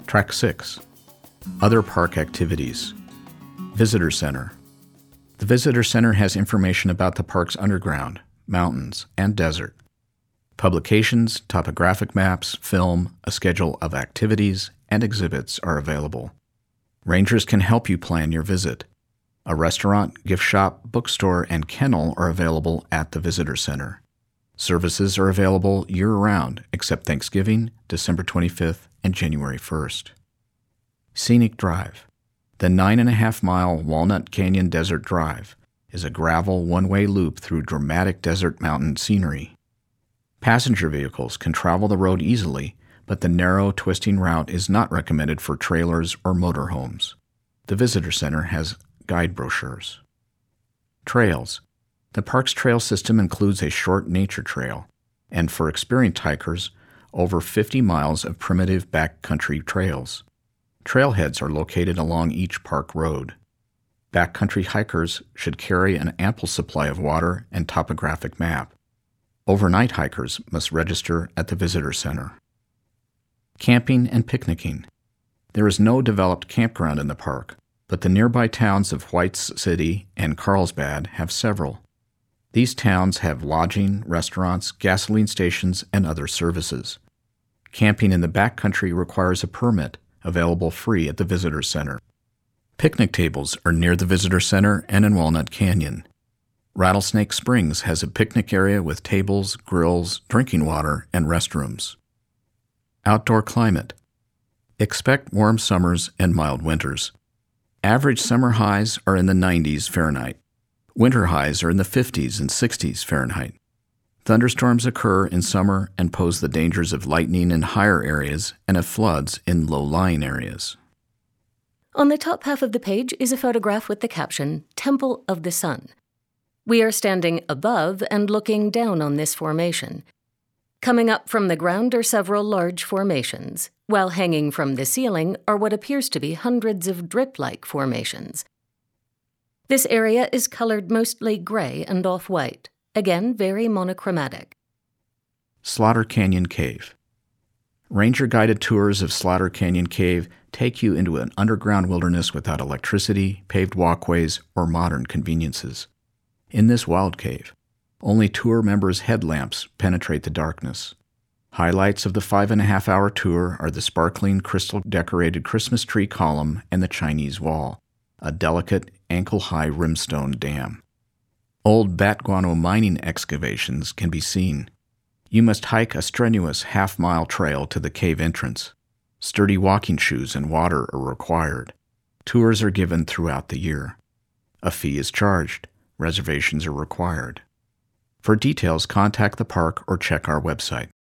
Track 6. Other park activities. Visitor Center. The Visitor Center has information about the park's underground, mountains, and desert. Publications, topographic maps, film, a schedule of activities, and exhibits are available. Rangers can help you plan your visit. A restaurant, gift shop, bookstore, and kennel are available at the Visitor Center. Services are available year-round except Thanksgiving, December 25th, and January 1st. Scenic Drive. The 9.5-mile Walnut Canyon Desert Drive is a gravel one-way loop through dramatic desert mountain scenery. Passenger vehicles can travel the road easily, but the narrow, twisting route is not recommended for trailers or motorhomes. The Visitor Center has guide brochures. Trails. The park's trail system includes a short nature trail, and for experienced hikers, over 50 miles of primitive backcountry trails. Trailheads are located along each park road. Backcountry hikers should carry an ample supply of water and topographic map. Overnight hikers must register at the Visitor Center. Camping and picnicking. There is no developed campground in the park, but the nearby towns of Whites City and Carlsbad have several. These towns have lodging, restaurants, gasoline stations, and other services. Camping in the backcountry requires a permit, available free at the Visitor Center. Picnic tables are near the Visitor Center and in Walnut Canyon. Rattlesnake Springs has a picnic area with tables, grills, drinking water, and restrooms. Outdoor climate. Expect warm summers and mild winters. Average summer highs are in the 90s Fahrenheit. Winter highs are in the 50s and 60s Fahrenheit. Thunderstorms occur in summer and pose the dangers of lightning in higher areas and of floods in low-lying areas. On the top half of the page is a photograph with the caption, Temple of the Sun. We are standing above and looking down on this formation. Coming up from the ground are several large formations, while hanging from the ceiling are what appears to be hundreds of drip-like formations. This area is colored mostly gray and off-white, again very monochromatic. Slaughter Canyon Cave. Ranger-guided tours of Slaughter Canyon Cave take you into an underground wilderness without electricity, paved walkways, or modern conveniences. In this wild cave, only tour members' headlamps penetrate the darkness. Highlights of the 5.5-hour tour are the sparkling crystal-decorated Christmas tree column and the Chinese wall, a delicate ankle-high rimstone dam. Old bat guano mining excavations can be seen. You must hike a strenuous half-mile trail to the cave entrance. Sturdy walking shoes and water are required. Tours are given throughout the year. A fee is charged. Reservations are required. For details, contact the park or check our website.